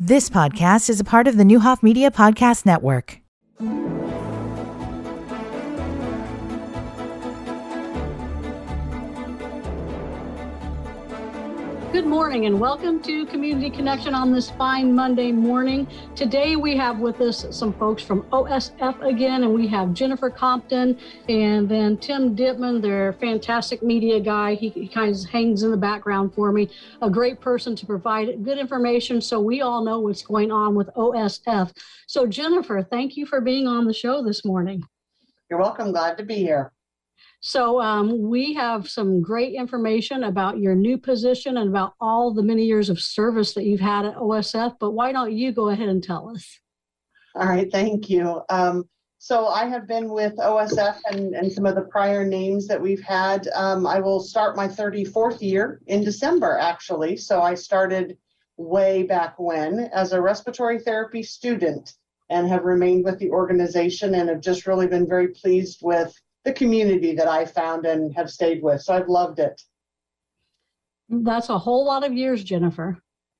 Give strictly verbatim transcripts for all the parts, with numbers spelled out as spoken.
This podcast is a part of the Newhoff Media Podcast Network. Good morning and welcome to Community Connection on this fine Monday morning. Today we have with us some folks from O S F again, and we have Jennifer Compton and then Tim Dittman, their fantastic media guy. He, he kind of hangs in the background for me, a great person to provide good information so we all know what's going on with O S F. So Jennifer, thank you for being on the show this morning. You're welcome. Glad to be here. So um, we have some great information about your new position and about all the many years of service that you've had at O S F, but why don't you go ahead and tell us? All right, thank you. Um, so I have been with O S F and, and some of the prior names that we've had. Um, I will start my thirty-fourth year in December, actually. So I started way back when as a respiratory therapy student and have remained with the organization and have just really been very pleased with the community that I found and have stayed with. So I've loved it. That's a whole lot of years, Jennifer.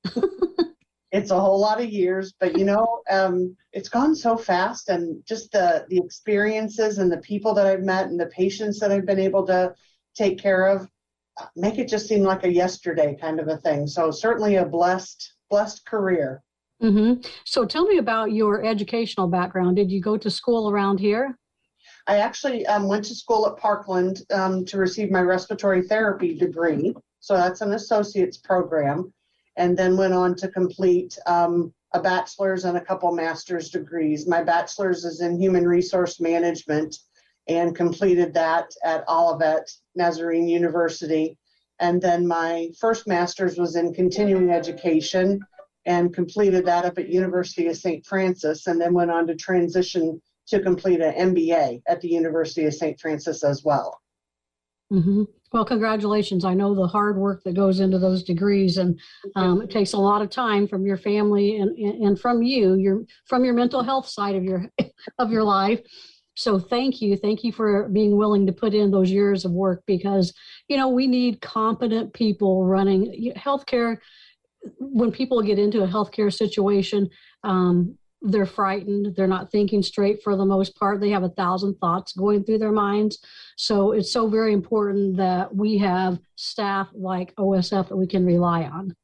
It's a whole lot of years, but you know, um, it's gone so fast, and just the, the experiences and the people that I've met and the patients that I've been able to take care of make it just seem like a yesterday kind of a thing. So certainly a blessed, blessed career. Mm-hmm. So tell me about your educational background. Did you go to school around here? I actually um, went to school at Parkland um, to receive my respiratory therapy degree. So that's an associate's program, and then went on to complete um, a bachelor's and a couple master's degrees. My bachelor's is in human resource management and completed that at Olivet Nazarene University. And then my first master's was in continuing education and completed that up at University of Saint Francis, and then went on to transition to complete an M B A at the University of Saint Francis as well. Mm-hmm. Well, congratulations. I know the hard work that goes into those degrees, and um, it takes a lot of time from your family and, and from you, your from your mental health side of your of your life. So thank you. Thank you for being willing to put in those years of work, because, you know, we need competent people running healthcare. When people get into a healthcare situation, um, they're frightened. They're not thinking straight for the most part. They have a thousand thoughts going through their minds. So it's so very important that we have staff like O S F that we can rely on.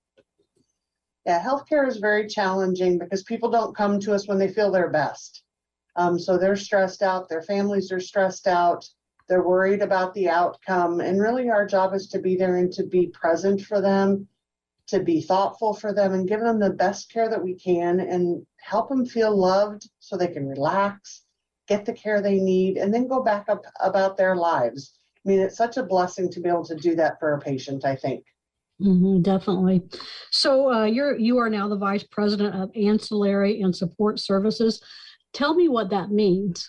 Yeah, healthcare is very challenging because people don't come to us when they feel their best. Um, so they're stressed out. Their families are stressed out. They're worried about the outcome. And really our job is to be there and to be present for them, to be thoughtful for them and give them the best care that we can and help them feel loved so they can relax, get the care they need, and then go back up about their lives. I mean, it's such a blessing to be able to do that for a patient, I think. Mm-hmm, definitely. So uh, you're, you are now the Vice President of Ancillary and Support Services. Tell me what that means.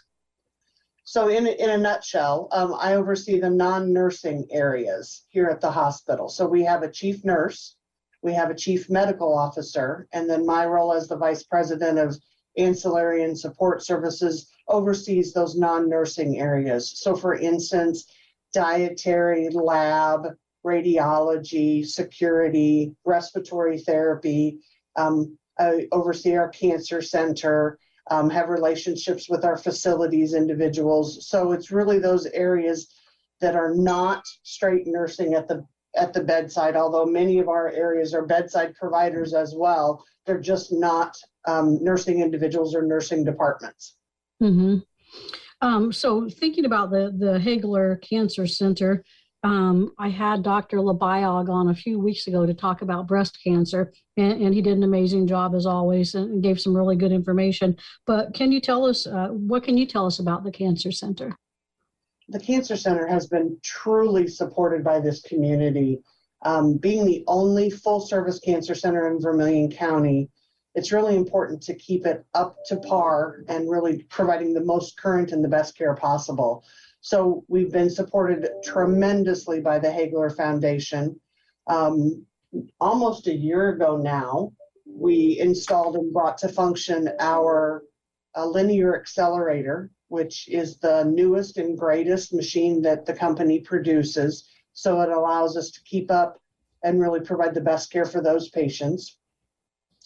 So in, in a nutshell, um, I oversee the non-nursing areas here at the hospital. So we have a chief nurse, we have a chief medical officer, and then my role as the vice president of ancillary and support services oversees those non-nursing areas. So for instance, dietary, lab, radiology, security, respiratory therapy. Um, I oversee our cancer center, um, have relationships with our facilities individuals. So it's really those areas that are not straight nursing at the at the bedside, although many of our areas are bedside providers as well. They're just not um, nursing individuals or nursing departments. Mm-hmm. Um, so thinking about the, the Hagler Cancer Center, um, I had Doctor Labiog on a few weeks ago to talk about breast cancer, and, and he did an amazing job as always and gave some really good information. But can you tell us, uh, what can you tell us about the Cancer Center? The Cancer Center has been truly supported by this community. Um, being the only full-service cancer center in Vermilion County, it's really important to keep it up to par and really providing the most current and the best care possible. So we've been supported tremendously by the Hagler Foundation. Um, almost a year ago now, we installed and brought to function our uh, linear accelerator, which is the newest and greatest machine that the company produces. So it allows us to keep up and really provide the best care for those patients.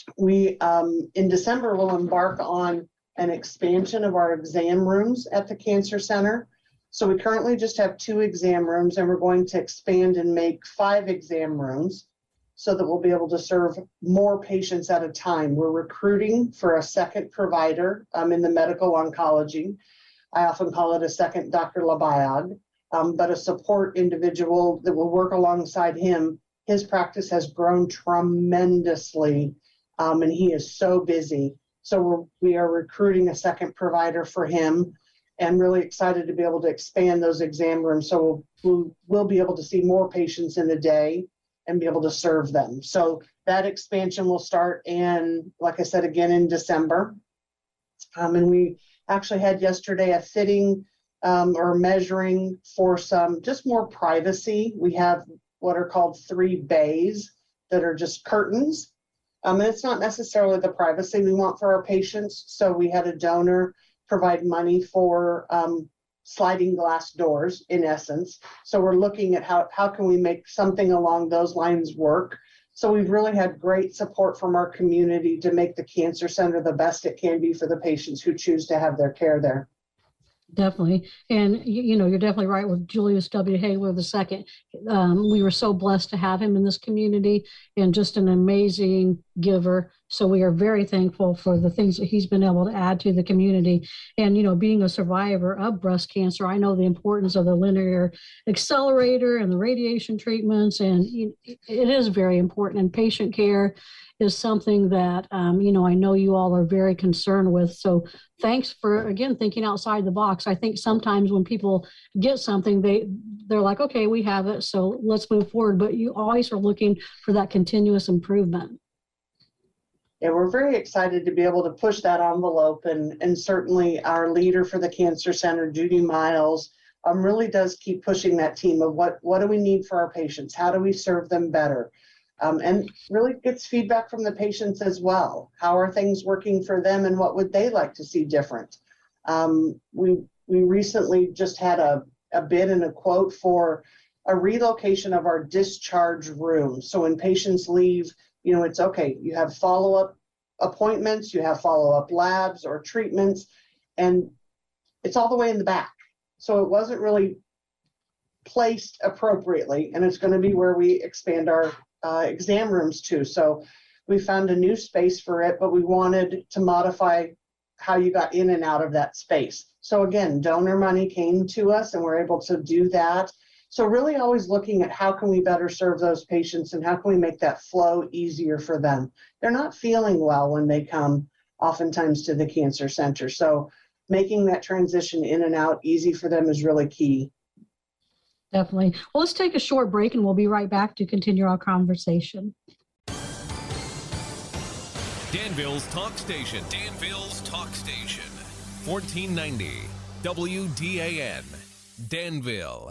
We, um, in December, will embark on an expansion of our exam rooms at the Cancer Center. So we currently just have two exam rooms, and we're going to expand and make five exam rooms so that we'll be able to serve more patients at a time. We're recruiting for a second provider um, in the medical oncology. I often call it a second Doctor Labayag, um, but a support individual that will work alongside him. His practice has grown tremendously, um, and he is so busy. So we're, we are recruiting a second provider for him, and really excited to be able to expand those exam rooms. So we'll, we'll, we'll be able to see more patients in a day and be able to serve them. So that expansion will start in, like I said, again in December. Um, and we actually had yesterday a fitting um, or measuring for some just more privacy. We have what are called three bays that are just curtains. Um, and it's not necessarily the privacy we want for our patients. So we had a donor provide money for um, sliding glass doors, in essence. So we're looking at how, how can we make something along those lines work. So we've really had great support from our community to make the Cancer Center the best it can be for the patients who choose to have their care there. Definitely. And, you, you know, you're definitely right with Julius W. Hagler the second. Um, we were so blessed to have him in this community, and just an amazing giver. So we are very thankful for the things that he's been able to add to the community. And, you know, being a survivor of breast cancer, I know the importance of the linear accelerator and the radiation treatments, and it is very important. And patient care is something that, um, you know, I know you all are very concerned with. So thanks for, again, thinking outside the box. I think sometimes when people get something, they, they're like, okay, we have it, so let's move forward. But you always are looking for that continuous improvement. Yeah, we're very excited to be able to push that envelope, and, and certainly our leader for the Cancer Center, Judy Miles, um, really does keep pushing that team of what, what do we need for our patients? How do we serve them better? Um, and really gets feedback from the patients as well. How are things working for them, and what would they like to see different? Um, we we recently just had a, a bid and a quote for a relocation of our discharge room. So when patients leave, you know, it's okay, you have follow-up appointments, you have follow-up labs or treatments, and it's all the way in the back. So it wasn't really placed appropriately, and it's going to be where we expand our Uh, exam rooms too. So we found a new space for it, but we wanted to modify how you got in and out of that space. So again, donor money came to us, and we're able to do that. So really always looking at how can we better serve those patients, and how can we make that flow easier for them. They're not feeling well when they come oftentimes to the Cancer Center. So making that transition in and out easy for them is really key. Definitely. Well, let's take a short break, and we'll be right back to continue our conversation. Danville's Talk Station. Danville's Talk Station. fourteen ninety W D A N. Danville.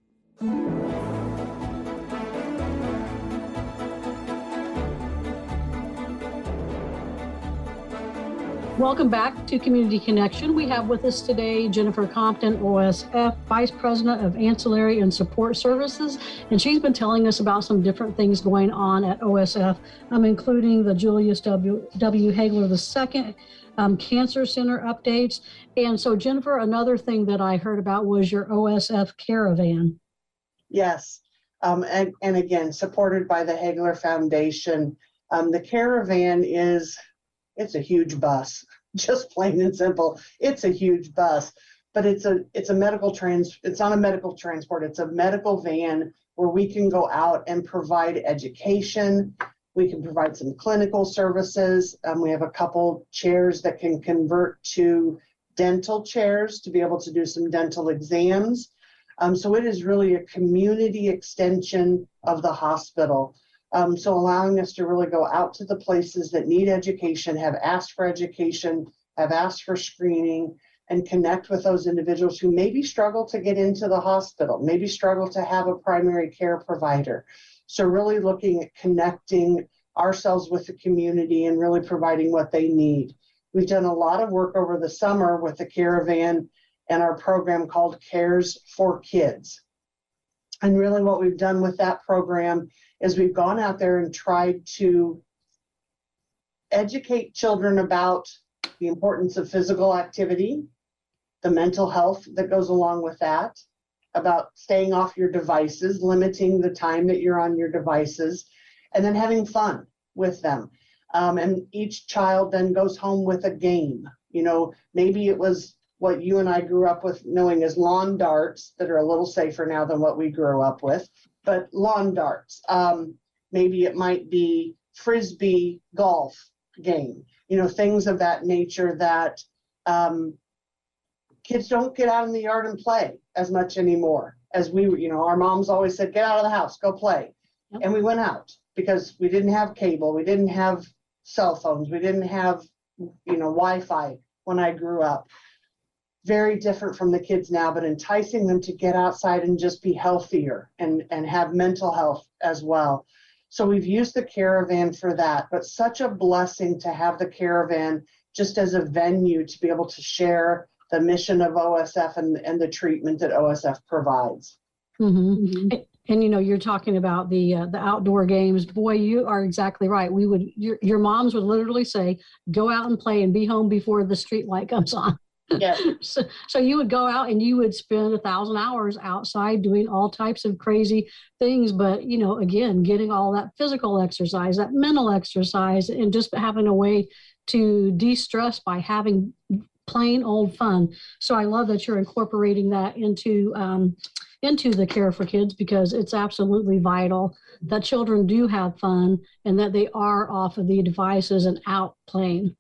Welcome back to Community Connection. We have with us today Jennifer Compton, O S F, Vice President of Ancillary and Support Services, and she's been telling us about some different things going on at O S F, um, including the Julius W. W. Hagler the second um, Cancer Center updates. And so, Jennifer, another thing that I heard about was your O S F Caravan. Yes, um, and, and again, supported by the Hagler Foundation. Um, the Caravan is It's a huge bus, just plain and simple. It's a huge bus, but it's a it's a medical trans. It's on a medical transport. It's a medical van where we can go out and provide education. We can provide some clinical services. Um, we have a couple chairs that can convert to dental chairs to be able to do some dental exams. Um, so it is really a community extension of the hospital. Um, so allowing us to really go out to the places that need education, have asked for education, have asked for screening, and connect with those individuals who maybe struggle to get into the hospital, maybe struggle to have a primary care provider. So really looking at connecting ourselves with the community and really providing what they need. We've done a lot of work over the summer with the Caravan and our program called Cares for Kids. And really what we've done with that program is we've gone out there and tried to educate children about the importance of physical activity, the mental health that goes along with that, about staying off your devices, limiting the time that you're on your devices, and then having fun with them. Um, and each child then goes home with a game. You know, maybe it was what you and I grew up with knowing as lawn darts that are a little safer now than what we grew up with, but lawn darts. Um, maybe it might be Frisbee golf game, you know, things of that nature that um, kids don't get out in the yard and play as much anymore as we, you know, our moms always said, get out of the house, go play. Yep. And we went out because we didn't have cable. We didn't have cell phones. We didn't have, you know, Wi-Fi when I grew up. Very different from the kids now, but enticing them to get outside and just be healthier and, and have mental health as well. So we've used the caravan for that, but such a blessing to have the caravan just as a venue to be able to share the mission of O S F and, and the treatment that O S F provides. Mm-hmm. Mm-hmm. And, and, you know, you're talking about the uh, the outdoor games. Boy, you are exactly right. We would, your, your moms would literally say, go out and play and be home before the street light comes on. Yeah. so, so you would go out and you would spend a thousand hours outside doing all types of crazy things. But, you know, again, getting all that physical exercise, that mental exercise, and just having a way to de-stress by having plain old fun. So I love that you're incorporating that into um, into the Care for Kids, because it's absolutely vital that children do have fun and that they are off of the devices and out playing.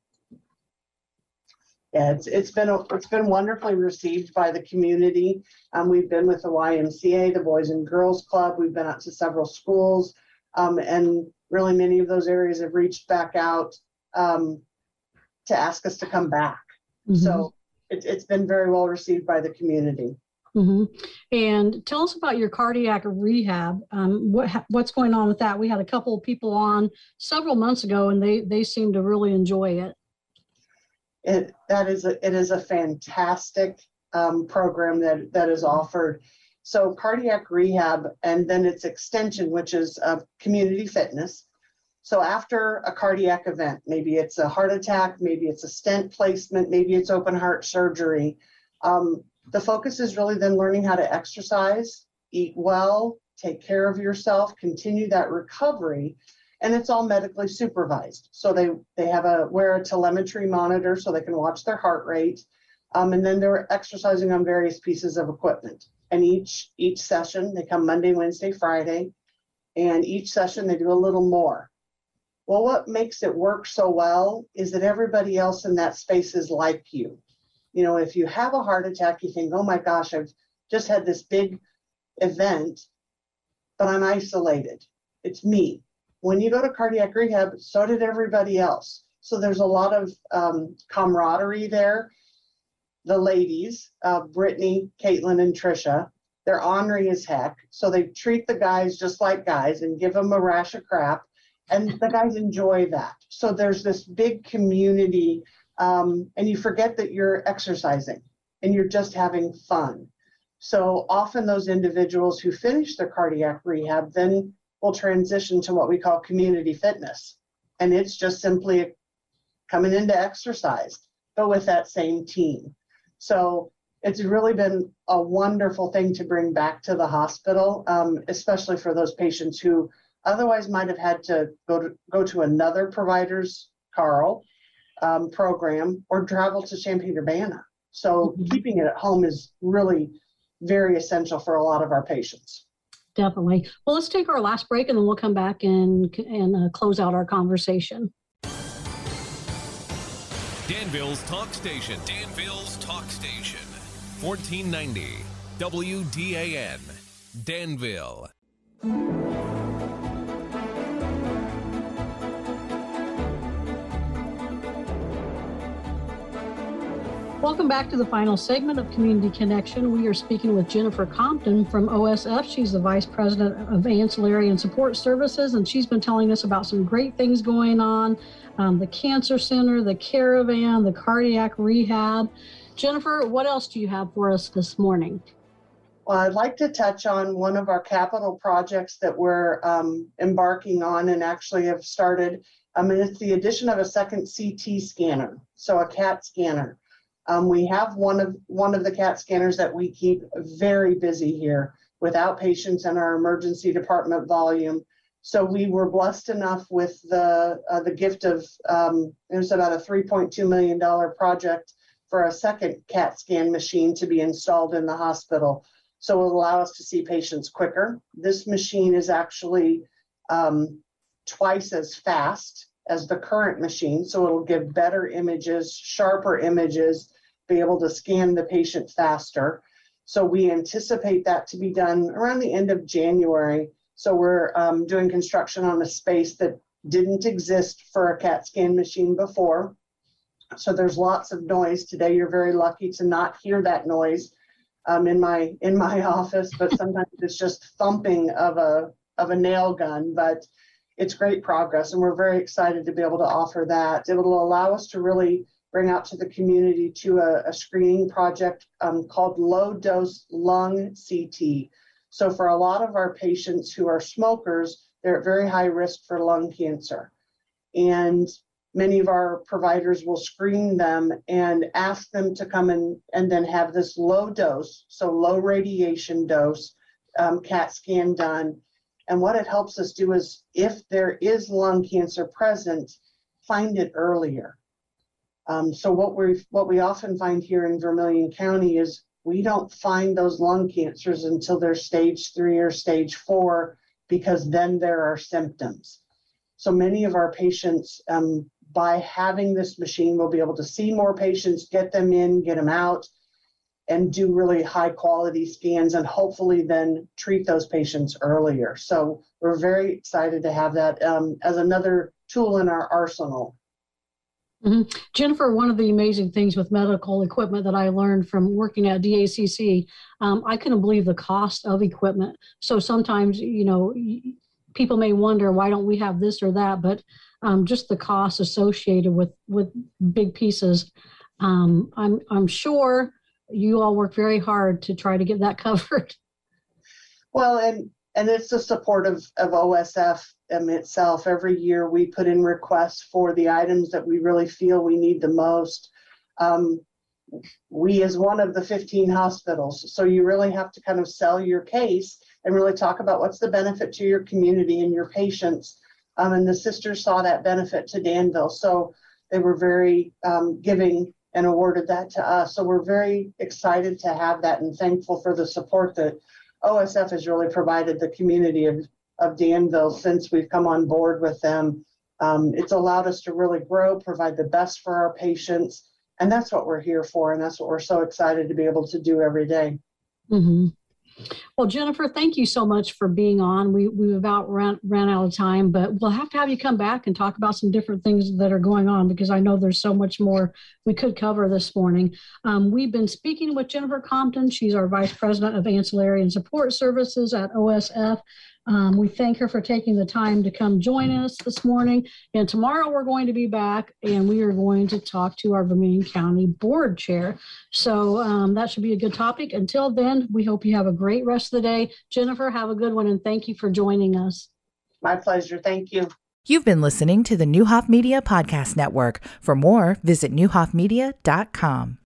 Yeah, it's it's been a, it's been wonderfully received by the community. Um, we've been with the Y M C A, the Boys and Girls Club. We've been out to several schools, um, and really many of those areas have reached back out um, to ask us to come back. Mm-hmm. So it, it's been very well received by the community. Mm-hmm. And tell us about your cardiac rehab. Um, what what's going on with that? We had a couple of people on several months ago, and they they seem to really enjoy it. It that is a it is a fantastic um, program that that is offered. So cardiac rehab, and then its extension, which is uh, community fitness. So after a cardiac event, maybe it's a heart attack, maybe it's a stent placement, maybe it's open heart surgery. Um, the focus is really then learning how to exercise, eat well, take care of yourself, continue that recovery. And it's all medically supervised. So they, they have a wear a telemetry monitor so they can watch their heart rate. Um, and then they're exercising on various pieces of equipment. And each each session, they come Monday, Wednesday, Friday, and each session they do a little more. Well, what makes it work so well is that everybody else in that space is like you. You know, if you have a heart attack, you think, oh my gosh, I've just had this big event, but I'm isolated. It's me. When you go to cardiac rehab, so did everybody else. So there's a lot of um, camaraderie there. The ladies, uh, Brittany, Caitlin, and Trisha, they're ornery as heck. So they treat the guys just like guys and give them a rash of crap. And the guys enjoy that. So there's this big community, um, and you forget that you're exercising and you're just having fun. So often those individuals who finish their cardiac rehab then will transition to what we call community fitness. And it's just simply coming into exercise, but with that same team. So it's really been a wonderful thing to bring back to the hospital, um, especially for those patients who otherwise might have had to go to go to another provider's Carl um, program or travel to Champaign-Urbana. So mm-hmm. keeping it at home is really very essential for a lot of our patients. Definitely. Well, let's take our last break and then we'll come back and, and uh, close out our conversation. Danville's Talk Station. Danville's Talk Station. fourteen ninety W D A N. Danville. Welcome back to the final segment of Community Connection. We are speaking with Jennifer Compton from O S F. She's the Vice President of Ancillary and Support Services, and she's been telling us about some great things going on, um, the Cancer Center, the Caravan, the cardiac rehab. Jennifer, what else do you have for us this morning? Well, I'd like to touch on one of our capital projects that we're um, embarking on and actually have started Um, and it's the addition of a second C T scanner, so a CAT scanner. Um, we have one of one of the CAT scanners that we keep very busy here with outpatients and our emergency department volume. So we were blessed enough with the uh, the gift of um, it was about a three point two million dollars project for a second CAT scan machine to be installed in the hospital. So it will allow us to see patients quicker. This machine is actually um, twice as fast as the current machine. So it'll give better images, sharper images, be able to scan the patient faster. So we anticipate that to be done around the end of January. So we're um, doing construction on a space that didn't exist for a CAT scan machine before. So there's lots of noise today. You're very lucky to not hear that noise um, in my in my office, but sometimes it's just thumping of a of a nail gun. But it's great progress, and we're very excited to be able to offer that. It will allow us to really bring out to the community to a, a screening project um, called low dose lung C T. So for a lot of our patients who are smokers, they're at very high risk for lung cancer. And many of our providers will screen them and ask them to come in and then have this low dose, so low radiation dose, um, CAT scan done. And what it helps us do is, if there is lung cancer present, find it earlier. Um, so what we what we often find here in Vermilion County is we don't find those lung cancers until they're stage three or stage four, because then there are symptoms. So many of our patients, um, by having this machine, will be able to see more patients, get them in, get them out, and do really high quality scans, and hopefully then treat those patients earlier. So we're very excited to have that um, as another tool in our arsenal. Mm-hmm. Jennifer, one of the amazing things with medical equipment that I learned from working at D A C C, um, I couldn't believe the cost of equipment. So sometimes, you know, people may wonder, why don't we have this or that? But um, just the cost associated with, with big pieces. Um, I'm, I'm sure you all work very hard to try to get that covered. Well, and and it's the support of, of O S F um, itself. Every year we put in requests for the items that we really feel we need the most. Um, we as one of the fifteen hospitals, so you really have to kind of sell your case and really talk about what's the benefit to your community and your patients. Um, and the sisters saw that benefit to Danville, so they were very um, giving and awarded that to us. So we're very excited to have that and thankful for the support that O S F has really provided the community of, of Danville since we've come on board with them. Um, it's allowed us to really grow, provide the best for our patients, and that's what we're here for, and that's what we're so excited to be able to do every day. Mm-hmm. Well, Jennifer, thank you so much for being on. We, we've about ran, ran out of time, but we'll have to have you come back and talk about some different things that are going on, because I know there's so much more we could cover this morning. Um, we've been speaking with Jennifer Compton. She's our Vice President of Ancillary and Support Services at O S F. Um, we thank her for taking the time to come join us this morning. And tomorrow we're going to be back, and we are going to talk to our Vermilion County Board Chair. So um, that should be a good topic. Until then, we hope you have a great rest of the day. Jennifer, have a good one, and thank you for joining us. My pleasure. Thank you. You've been listening to the Neuhoff Media Podcast Network. For more, visit neuhoff media dot com.